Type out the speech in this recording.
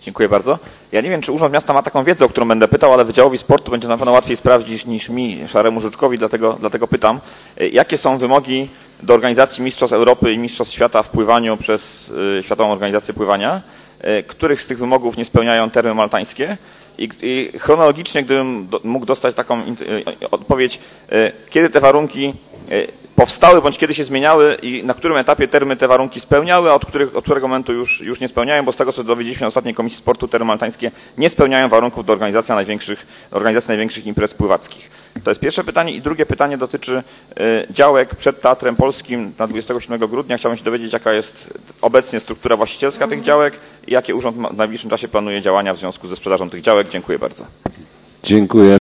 Dziękuję bardzo. Ja nie wiem, czy Urząd Miasta ma taką wiedzę, o którą będę pytał, ale Wydziałowi Sportu będzie na pewno łatwiej sprawdzić niż mi, szaremu żuczkowi, dlatego pytam. Jakie są wymogi do organizacji Mistrzostw Europy i Mistrzostw Świata w pływaniu przez Światową Organizację Pływania? Których z tych wymogów nie spełniają termy maltańskie? I chronologicznie, gdybym mógł dostać taką odpowiedź, kiedy te warunki powstały, bądź kiedy się zmieniały i na którym etapie termy te warunki spełniały, a od którego momentu już nie spełniają, bo z tego, co dowiedzieliśmy na ostatniej Komisji Sportu, termy maltańskie nie spełniają warunków do organizacji największych imprez pływackich. To jest pierwsze pytanie. I drugie pytanie dotyczy działek przed Teatrem Polskim na 27 grudnia. Chciałbym się dowiedzieć, jaka jest obecnie struktura właścicielska tych działek i jakie urząd w najbliższym czasie planuje działania w związku ze sprzedażą tych działek. Dziękuję bardzo. Dziękuję.